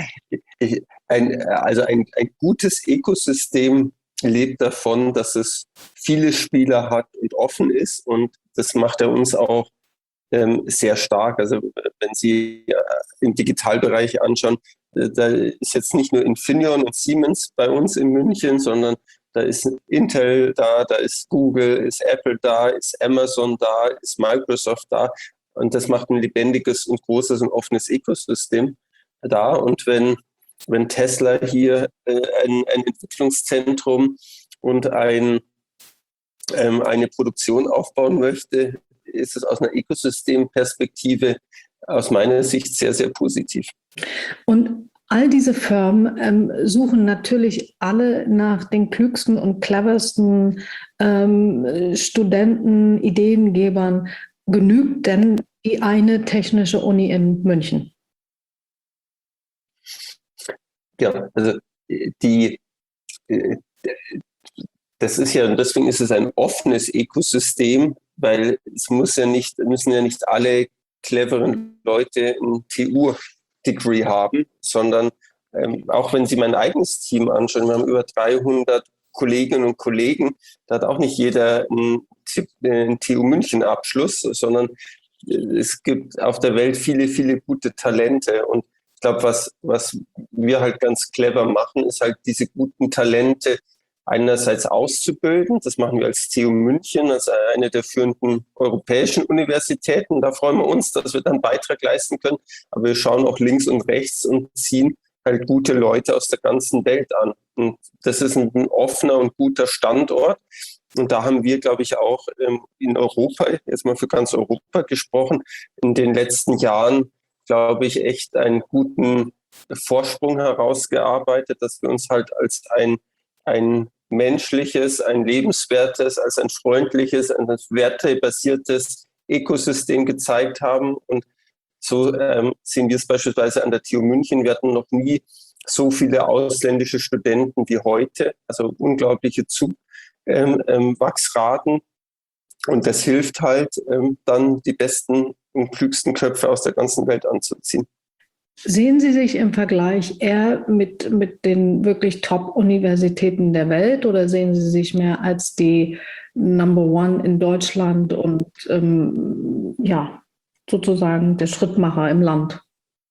ein gutes Ökosystem lebt davon, dass es viele Spieler hat und offen ist. Und das macht er uns auch sehr stark. Also wenn Sie im Digitalbereich anschauen, da ist jetzt nicht nur Infineon und Siemens bei uns in München, sondern da ist Intel da ist Google, ist Apple da, ist Amazon da, ist Microsoft da. Und das macht ein lebendiges und großes und offenes Ökosystem da. Und wenn Tesla hier ein Entwicklungszentrum und eine Produktion aufbauen möchte, ist es aus einer Ökosystemperspektive aus meiner Sicht sehr, sehr positiv. Und all diese Firmen suchen natürlich alle nach den klügsten und cleversten Studenten, Ideengebern. Genügt denn die eine technische Uni in München? Ja, also Das ist ja, und deswegen ist es ein offenes Ökosystem, weil müssen ja nicht alle cleveren Leute ein TU-Degree haben, sondern auch wenn Sie mein eigenes Team anschauen, wir haben über 300 Kolleginnen und Kollegen, da hat auch nicht jeder einen TU München-Abschluss, sondern es gibt auf der Welt viele, viele gute Talente. Und ich glaube, was wir halt ganz clever machen, ist halt diese guten Talente einerseits auszubilden. Das machen wir als TU München, als eine der führenden europäischen Universitäten. Da freuen wir uns, dass wir dann einen Beitrag leisten können. Aber wir schauen auch links und rechts und ziehen halt gute Leute aus der ganzen Welt an. Und das ist ein offener und guter Standort. Und da haben wir, glaube ich, auch in Europa, jetzt mal für ganz Europa gesprochen, in den letzten Jahren, glaube ich, echt einen guten Vorsprung herausgearbeitet, dass wir uns halt als ein menschliches, ein lebenswertes, als ein freundliches, ein wertebasiertes Ökosystem gezeigt haben. Und so sehen wir es beispielsweise an der TU München. Wir hatten noch nie so viele ausländische Studenten wie heute, also unglaubliche Wachsraten. Und das hilft halt, dann die besten und klügsten Köpfe aus der ganzen Welt anzuziehen. Sehen Sie sich im Vergleich eher mit den wirklich Top-Universitäten der Welt oder sehen Sie sich mehr als die Number One in Deutschland und sozusagen der Schrittmacher im Land?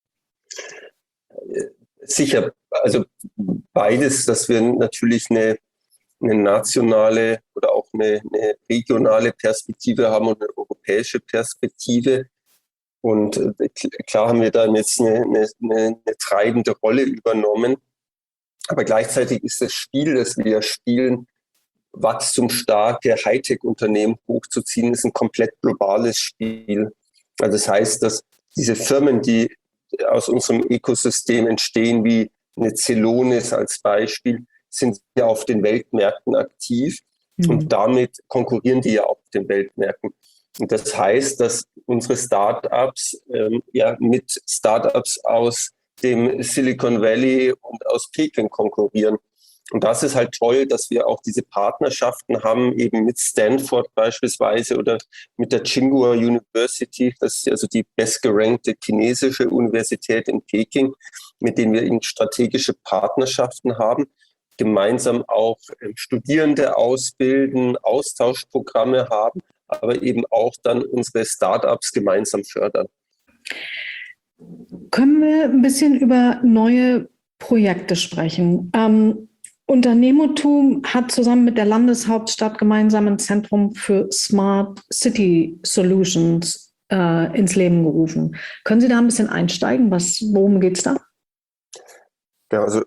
Sicher, also beides, dass wir natürlich eine nationale oder auch eine regionale Perspektive haben und eine europäische Perspektive. Und klar haben wir da jetzt eine treibende Rolle übernommen. Aber gleichzeitig ist das Spiel, das wir spielen, wachstumsstarke Hightech-Unternehmen hochzuziehen, ist ein komplett globales Spiel. Also das heißt, dass diese Firmen, die aus unserem Ökosystem entstehen, wie eine Celonis als Beispiel, sind ja auf den Weltmärkten aktiv. Und damit konkurrieren die ja auf den Weltmärkten. Und das heißt, dass unsere Startups mit Startups aus dem Silicon Valley und aus Peking konkurrieren. Und das ist halt toll, dass wir auch diese Partnerschaften haben, eben mit Stanford beispielsweise oder mit der Tsinghua University, das ist also die bestgerankte chinesische Universität in Peking, mit denen wir eben strategische Partnerschaften haben, gemeinsam auch Studierende ausbilden, Austauschprogramme haben, aber eben auch dann unsere Startups gemeinsam fördern. Können wir ein bisschen über neue Projekte sprechen? Unternehmertum hat zusammen mit der Landeshauptstadt gemeinsam ein Zentrum für Smart City Solutions ins Leben gerufen. Können Sie da ein bisschen einsteigen? Worum geht es da? Ja, also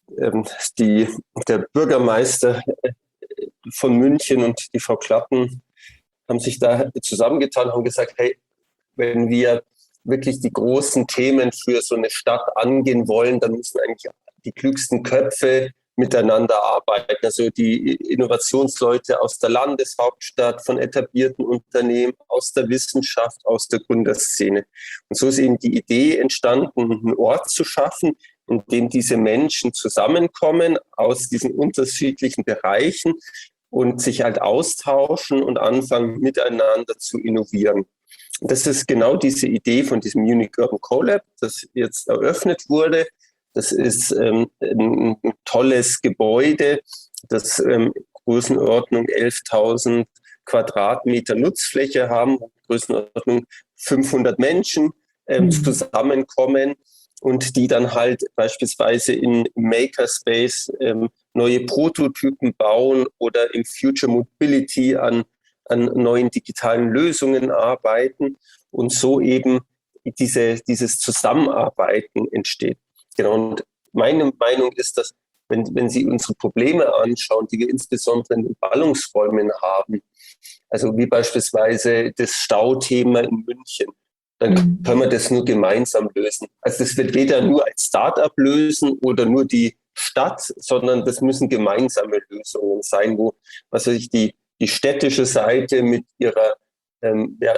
der Bürgermeister von München und die Frau Klatten haben sich da zusammengetan und haben gesagt, hey, wenn wir wirklich die großen Themen für so eine Stadt angehen wollen, dann müssen eigentlich die klügsten Köpfe miteinander arbeiten. Also die Innovationsleute aus der Landeshauptstadt, von etablierten Unternehmen, aus der Wissenschaft, aus der Gründerszene. Und so ist eben die Idee entstanden, einen Ort zu schaffen, in dem diese Menschen zusammenkommen aus diesen unterschiedlichen Bereichen und sich halt austauschen und anfangen, miteinander zu innovieren. Und das ist genau diese Idee von diesem Munich Urban CoLab, das jetzt eröffnet wurde. Das ist ein tolles Gebäude, das Größenordnung 11.000 Quadratmeter Nutzfläche haben, Größenordnung 500 Menschen zusammenkommen und die dann halt beispielsweise in Makerspace neue Prototypen bauen oder im Future Mobility an neuen digitalen Lösungen arbeiten und so eben dieses Zusammenarbeiten entsteht. Genau, und meine Meinung ist, dass wenn Sie unsere Probleme anschauen, die wir insbesondere in den Ballungsräumen haben, also wie beispielsweise das Stauthema in München, dann können wir das nur gemeinsam lösen. Also das wird weder nur als Start-up lösen oder nur die Stadt, sondern das müssen gemeinsame Lösungen sein, wo die städtische Seite mit ihrer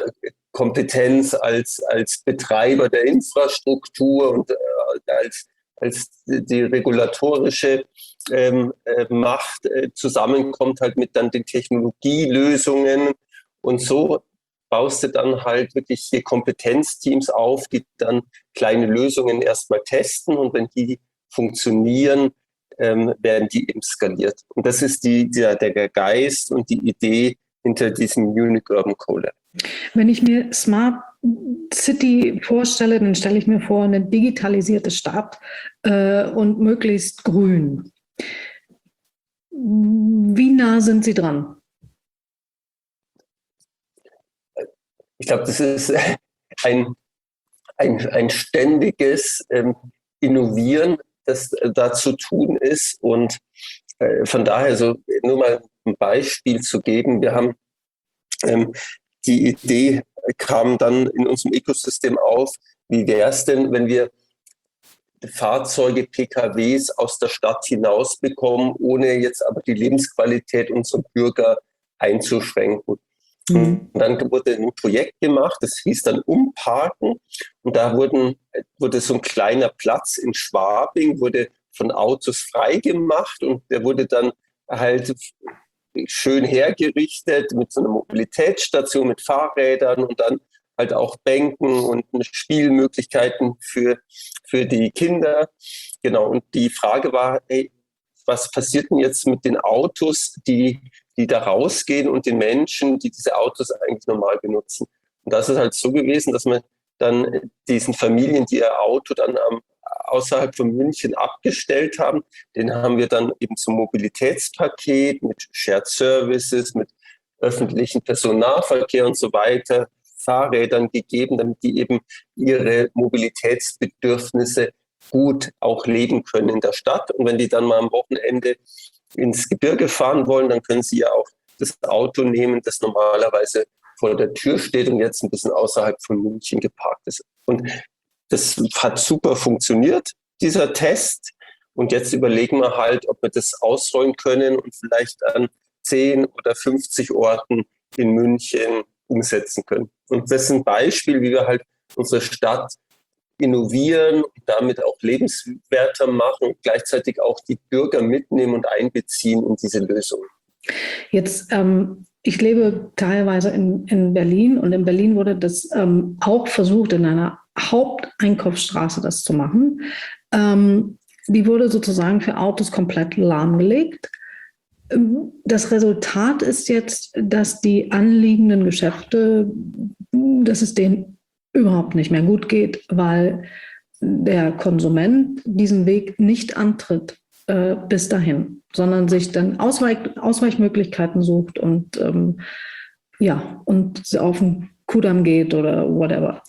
Kompetenz als Betreiber der Infrastruktur und als als die regulatorische Macht zusammenkommt halt mit dann den Technologielösungen. Und so baust du dann halt wirklich die Kompetenzteams auf, die dann kleine Lösungen erstmal testen, und wenn die funktionieren, werden die eben skaliert. Und das ist der Geist und die Idee hinter diesem Munich Urban Co-Lab. Wenn ich mir Smart City vorstelle, dann stelle ich mir vor, eine digitalisierte Stadt und möglichst grün. Wie nah sind Sie dran? Ich glaube, das ist ein ständiges Innovieren, das da zu tun ist. Und von daher, so nur mal ein Beispiel zu geben, wir haben die Idee kam dann in unserem Ökosystem auf, wie wäre es denn, wenn wir Fahrzeuge, PKWs aus der Stadt hinaus bekommen, ohne jetzt aber die Lebensqualität unserer Bürger einzuschränken. Und dann wurde ein Projekt gemacht, das hieß dann Umparken, und da wurde so ein kleiner Platz in Schwabing, wurde von Autos freigemacht, und der wurde dann halt schön hergerichtet mit so einer Mobilitätsstation, mit Fahrrädern und dann halt auch Bänken und Spielmöglichkeiten für die Kinder. Genau, und die Frage war, hey, was passiert denn jetzt mit den Autos, die da rausgehen, und den Menschen, die diese Autos eigentlich normal benutzen? Und das ist halt so gewesen, dass man dann diesen Familien, die ihr Auto dann außerhalb von München abgestellt haben, den haben wir dann eben zum Mobilitätspaket mit Shared Services, mit öffentlichen Personennahverkehr und so weiter, Fahrrädern gegeben, damit die eben ihre Mobilitätsbedürfnisse gut auch leben können in der Stadt. Und wenn die dann mal am Wochenende ins Gebirge fahren wollen, dann können sie ja auch das Auto nehmen, das normalerweise vor der Tür steht und jetzt ein bisschen außerhalb von München geparkt ist. Und das hat super funktioniert, dieser Test. Und jetzt überlegen wir halt, ob wir das ausrollen können und vielleicht an 10 oder 50 Orten in München umsetzen können. Und das ist ein Beispiel, wie wir halt unsere Stadt innovieren und damit auch lebenswerter machen und gleichzeitig auch die Bürger mitnehmen und einbeziehen in diese Lösung. Jetzt, ich lebe teilweise in Berlin, und in Berlin wurde das auch versucht, in einer Haupteinkaufsstraße das zu machen. Die wurde sozusagen für Autos komplett lahmgelegt. Das Resultat ist jetzt, dass die anliegenden Geschäfte, dass es denen überhaupt nicht mehr gut geht, weil der Konsument diesen Weg nicht antritt bis dahin, sondern sich dann Ausweichmöglichkeiten sucht und und auf den Kudamm geht oder whatever.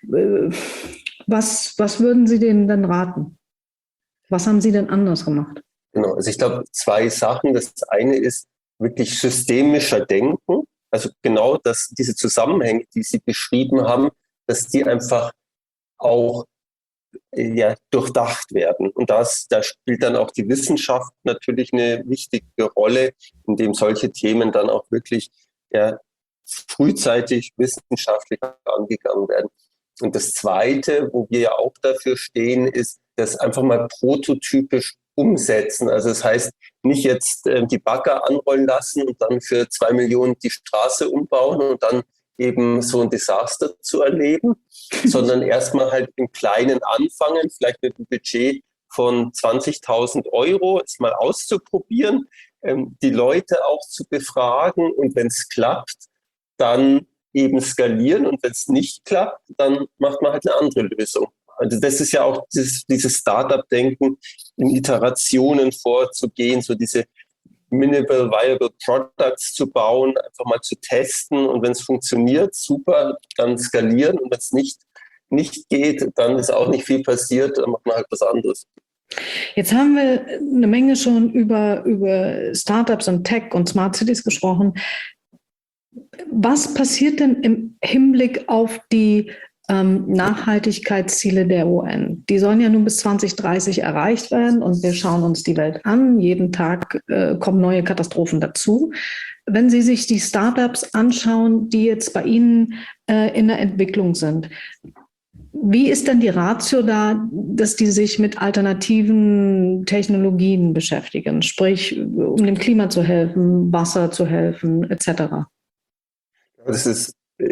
Was würden Sie denen denn raten? Was haben Sie denn anders gemacht? Genau, also ich glaube, 2 Sachen. Das eine ist wirklich systemischer Denken. Also genau, dass diese Zusammenhänge, die Sie beschrieben haben, dass die einfach auch durchdacht werden. Und da spielt dann auch die Wissenschaft natürlich eine wichtige Rolle, indem solche Themen dann auch wirklich frühzeitig wissenschaftlich angegangen werden. Und das Zweite, wo wir ja auch dafür stehen, ist, das einfach mal prototypisch umsetzen. Also das heißt, nicht jetzt die Bagger anrollen lassen und dann für 2 Millionen die Straße umbauen und dann eben so ein Desaster zu erleben, sondern erstmal halt im Kleinen anfangen, vielleicht mit einem Budget von 20.000 Euro, es mal auszuprobieren, die Leute auch zu befragen, und wenn es klappt, dann eben skalieren, und wenn es nicht klappt, dann macht man halt eine andere Lösung. Also das ist ja auch dieses Startup-Denken, in Iterationen vorzugehen, so diese Minimal Viable Products zu bauen, einfach mal zu testen, und wenn es funktioniert, super, dann skalieren, und wenn es nicht geht, dann ist auch nicht viel passiert, dann macht man halt was anderes. Jetzt haben wir eine Menge schon über Startups und Tech und Smart Cities gesprochen. Was passiert denn im Hinblick auf die Nachhaltigkeitsziele der UN? Die sollen ja nun bis 2030 erreicht werden, und wir schauen uns die Welt an. Jeden Tag kommen neue Katastrophen dazu. Wenn Sie sich die Startups anschauen, die jetzt bei Ihnen in der Entwicklung sind, Wie ist denn die Ratio da, dass die sich mit alternativen Technologien beschäftigen, sprich, um dem Klima zu helfen, Wasser zu helfen, etc.? Das ist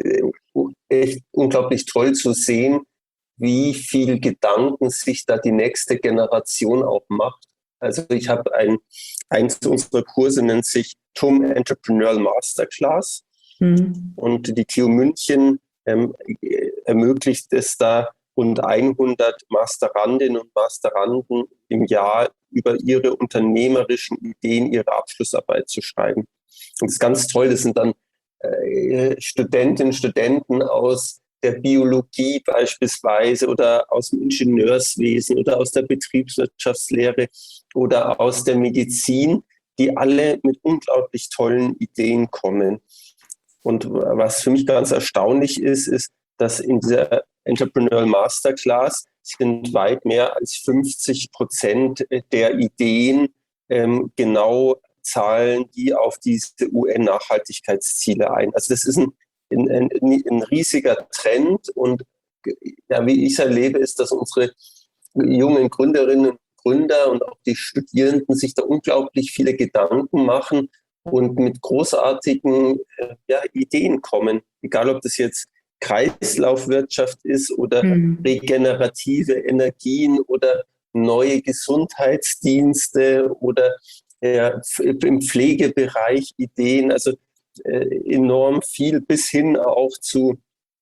echt unglaublich toll zu sehen, wie viel Gedanken sich da die nächste Generation auch macht. Also ich habe eins unserer Kurse nennt sich TUM Entrepreneurial Masterclass. Und die TU München ermöglicht es da, rund 100 Masterandinnen und Masteranden im Jahr über ihre unternehmerischen Ideen ihre Abschlussarbeit zu schreiben. Und das ist ganz toll, das sind dann Studentinnen und Studenten aus der Biologie beispielsweise oder aus dem Ingenieurswesen oder aus der Betriebswirtschaftslehre oder aus der Medizin, die alle mit unglaublich tollen Ideen kommen. Und was für mich ganz erstaunlich ist, dass in dieser Entrepreneurial Masterclass sind weit mehr als 50% der Ideen genau zahlen die auf diese UN-Nachhaltigkeitsziele ein. Also das ist ein riesiger Trend und ja, wie ich es erlebe, ist, dass unsere jungen Gründerinnen und Gründer und auch die Studierenden sich da unglaublich viele Gedanken machen und mit großartigen Ideen kommen. Egal, ob das jetzt Kreislaufwirtschaft ist oder regenerative Energien oder neue Gesundheitsdienste oder im Pflegebereich Ideen, also enorm viel bis hin auch zu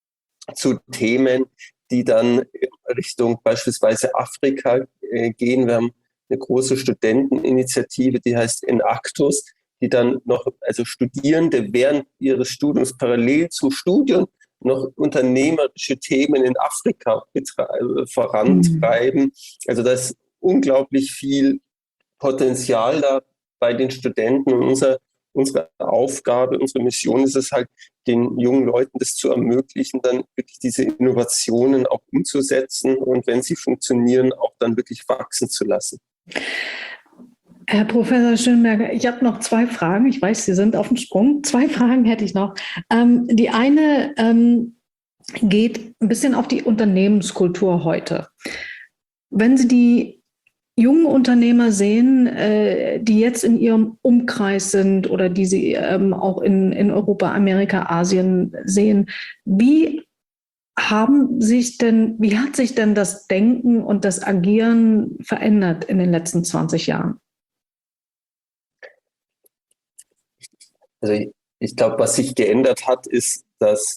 Themen, die dann Richtung beispielsweise Afrika gehen. Wir haben eine große Studenteninitiative, die heißt Enactus, die dann noch, also Studierende während ihres Studiums parallel zum Studium noch unternehmerische Themen in Afrika vorantreiben. Also da ist unglaublich viel Potenzial da bei den Studenten und unsere Aufgabe, unsere Mission ist es halt, den jungen Leuten das zu ermöglichen, dann wirklich diese Innovationen auch umzusetzen und wenn sie funktionieren, auch dann wirklich wachsen zu lassen. Herr Professor Schönenberger, ich habe noch 2 Fragen. Ich weiß, Sie sind auf dem Sprung. 2 Fragen hätte ich noch. Die eine geht ein bisschen auf die Unternehmenskultur heute. Wenn Sie die junge Unternehmer sehen, die jetzt in ihrem Umkreis sind oder die Sie auch in Europa, Amerika, Asien sehen, wie hat sich denn das Denken und das Agieren verändert in den letzten 20 Jahren? Also ich glaube, was sich geändert hat, ist, dass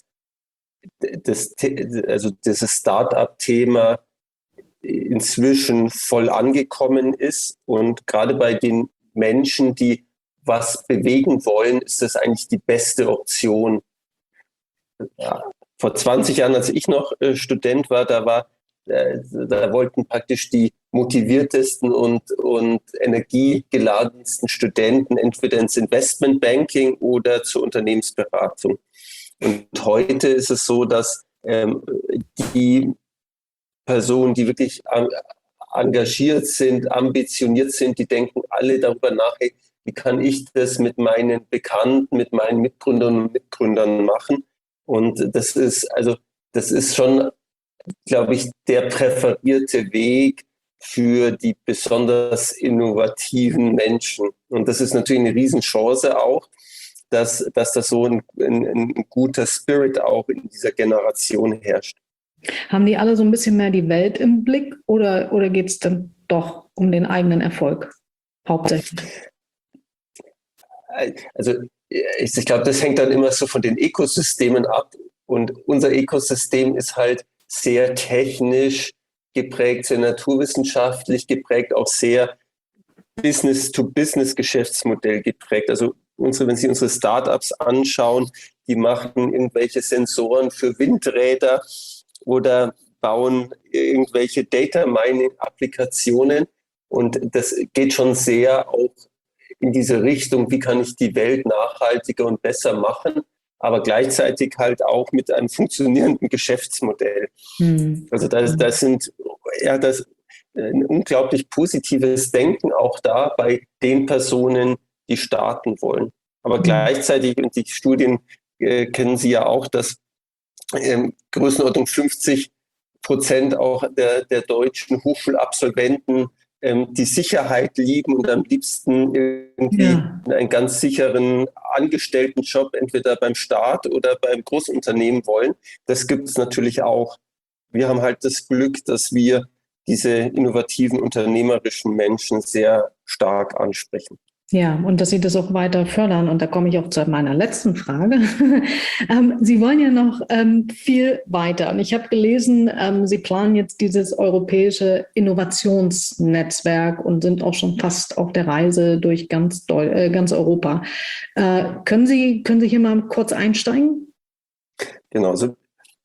dieses Start-up-Thema inzwischen voll angekommen ist und gerade bei den Menschen, die was bewegen wollen, ist das eigentlich die beste Option. Ja, vor 20 Jahren, als ich noch Student war, da wollten praktisch die motiviertesten und energiegeladensten Studenten entweder ins Investmentbanking oder zur Unternehmensberatung. Und heute ist es so, dass die Personen, die wirklich engagiert sind, ambitioniert sind, die denken alle darüber nach, hey, wie kann ich das mit meinen Bekannten, mit meinen Mitgründern und Mitgründern machen? Und das ist schon, glaube ich, der präferierte Weg für die besonders innovativen Menschen. Und das ist natürlich eine Riesenchance auch, dass da so ein guter Spirit auch in dieser Generation herrscht. Haben die alle so ein bisschen mehr die Welt im Blick oder geht es dann doch um den eigenen Erfolg hauptsächlich? Also ich glaube, das hängt dann immer so von den Ökosystemen ab. Und unser Ökosystem ist halt sehr technisch geprägt, sehr naturwissenschaftlich geprägt, auch sehr Business-to-Business-Geschäftsmodell geprägt. Also wenn Sie unsere Startups anschauen, die machen irgendwelche Sensoren für Windräder oder bauen irgendwelche Data-Mining-Applikationen. Und das geht schon sehr auch in diese Richtung, wie kann ich die Welt nachhaltiger und besser machen, aber gleichzeitig halt auch mit einem funktionierenden Geschäftsmodell. Also das ist ein unglaublich positives Denken auch da bei den Personen, die starten wollen. Aber gleichzeitig, und die Studien kennen Sie ja auch, dass Größenordnung 50 50% auch der deutschen Hochschulabsolventen die Sicherheit lieben und am liebsten irgendwie einen ganz sicheren Angestelltenjob entweder beim Staat oder beim Großunternehmen wollen. Das gibt es natürlich auch. Wir haben halt das Glück, dass wir diese innovativen, unternehmerischen Menschen sehr stark ansprechen. Ja, und dass Sie das auch weiter fördern. Und da komme ich auch zu meiner letzten Frage. Sie wollen ja noch viel weiter. Und ich habe gelesen, Sie planen jetzt dieses europäische Innovationsnetzwerk und sind auch schon fast auf der Reise durch ganz Europa. Können Sie hier mal kurz einsteigen? Genau, also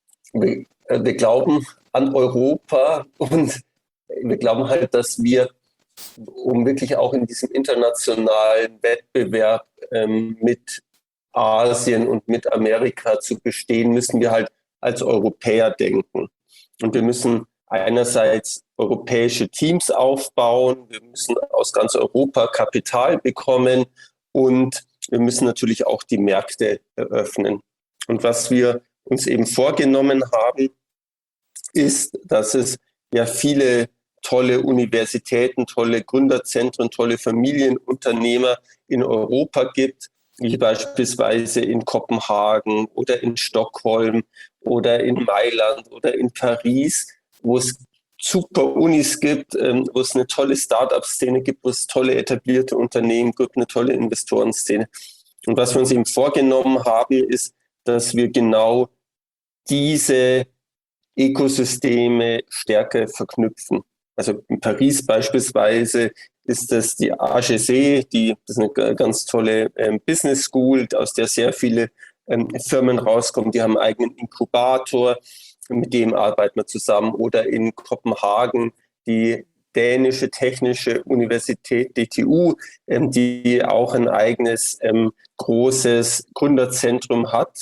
wir glauben an Europa und wir glauben halt, dass wir, um wirklich auch in diesem internationalen Wettbewerb mit Asien und mit Amerika zu bestehen, müssen wir halt als Europäer denken. Und wir müssen einerseits europäische Teams aufbauen, wir müssen aus ganz Europa Kapital bekommen und wir müssen natürlich auch die Märkte eröffnen. Und was wir uns eben vorgenommen haben, ist, dass es ja viele tolle Universitäten, tolle Gründerzentren, tolle Familienunternehmer in Europa gibt, wie beispielsweise in Kopenhagen oder in Stockholm oder in Mailand oder in Paris, wo es super Unis gibt, wo es eine tolle Start-up-Szene gibt, wo es tolle etablierte Unternehmen gibt, eine tolle Investorenszene. Und was wir uns eben vorgenommen haben, ist, dass wir genau diese Ökosysteme stärker verknüpfen. Also in Paris beispielsweise ist das die HEC, das ist eine ganz tolle Business School, aus der sehr viele Firmen rauskommen. Die haben einen eigenen Inkubator, mit dem arbeiten wir zusammen. Oder in Kopenhagen die dänische Technische Universität, DTU, die auch ein eigenes großes Gründerzentrum hat,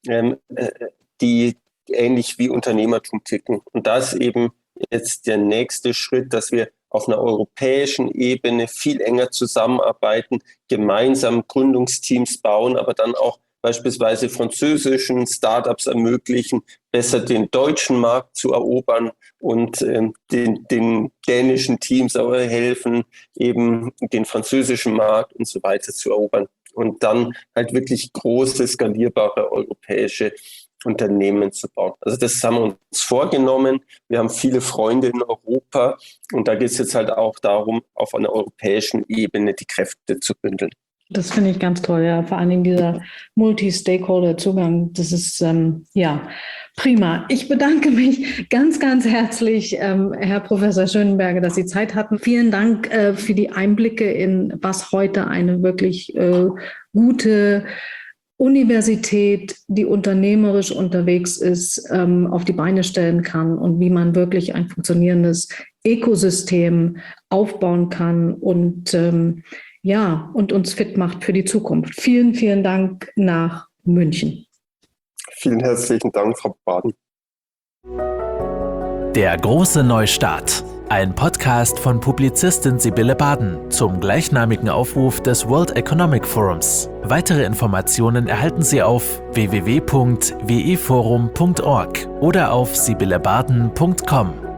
die ähnlich wie Unternehmertum ticken. Und das ist eben jetzt der nächste Schritt, dass wir auf einer europäischen Ebene viel enger zusammenarbeiten, gemeinsam Gründungsteams bauen, aber dann auch beispielsweise französischen Startups ermöglichen, besser den deutschen Markt zu erobern und den dänischen Teams aber helfen, eben den französischen Markt und so weiter zu erobern. Und dann halt wirklich große, skalierbare europäische Unternehmen zu bauen. Also das haben wir uns vorgenommen. Wir haben viele Freunde in Europa und da geht es jetzt halt auch darum, auf einer europäischen Ebene die Kräfte zu bündeln. Das finde ich ganz toll, ja. Vor allen Dingen dieser Multi-Stakeholder-Zugang, das ist prima. Ich bedanke mich ganz, ganz herzlich, Herr Professor Schönenberger, dass Sie Zeit hatten. Vielen Dank für die Einblicke in, was heute eine wirklich gute Universität, die unternehmerisch unterwegs ist, auf die Beine stellen kann und wie man wirklich ein funktionierendes Ökosystem aufbauen kann und und uns fit macht für die Zukunft. Vielen, vielen Dank nach München. Vielen herzlichen Dank, Frau Baden. Der große Neustart. Ein Podcast von Publizistin Sibylle Baden zum gleichnamigen Aufruf des World Economic Forums. Weitere Informationen erhalten Sie auf www.weforum.org oder auf sibyllebaden.com.